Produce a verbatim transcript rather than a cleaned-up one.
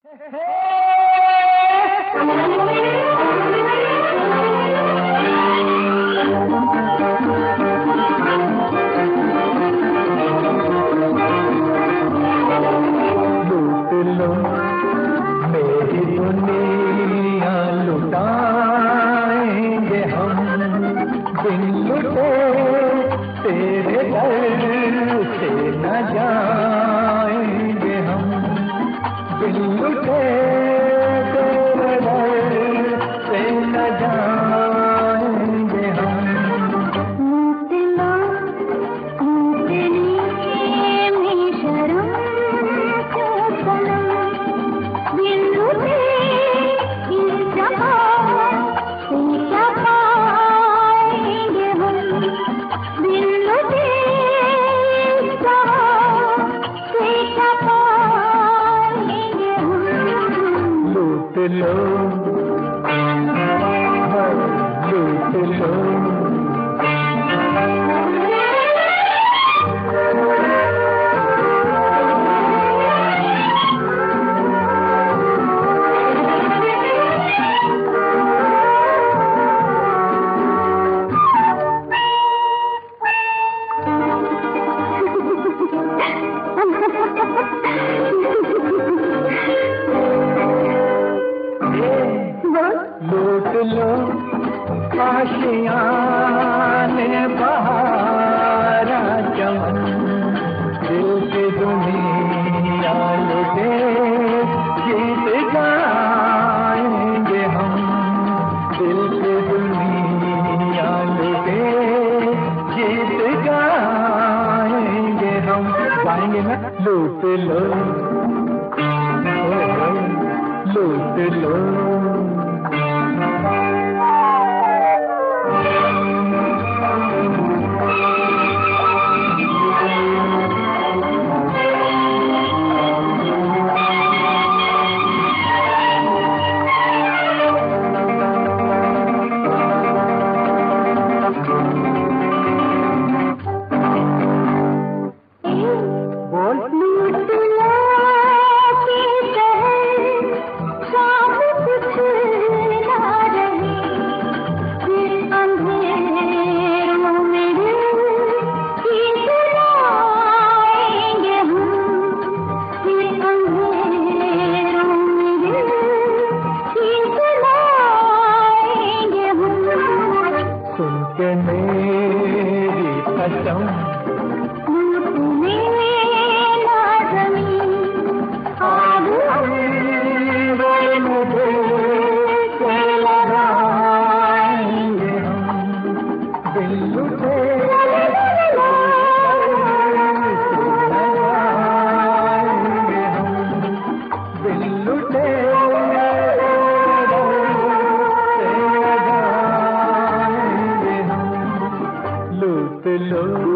मेरी दुनिया लुटाएंगे हम, बिन लुटे तेरे दर से न जाएंगे हम, बिन लुटे तेरे दर से न जाएंगे हम। लूट लो लूट लो लूट लो आशियाने बहारा चमन, दिल की दुनिया लुटे गीत गाएंगे हम, दिल की दुनिया लुटे गीत गाएंगे हम। गाएंगे ना? लूट लो लूट लो के मेरी कसम, आग अंबर मुझे से लगाएंगे हम, दिल लुटे लगाएंगे हम, दिल लुटे लूट लो।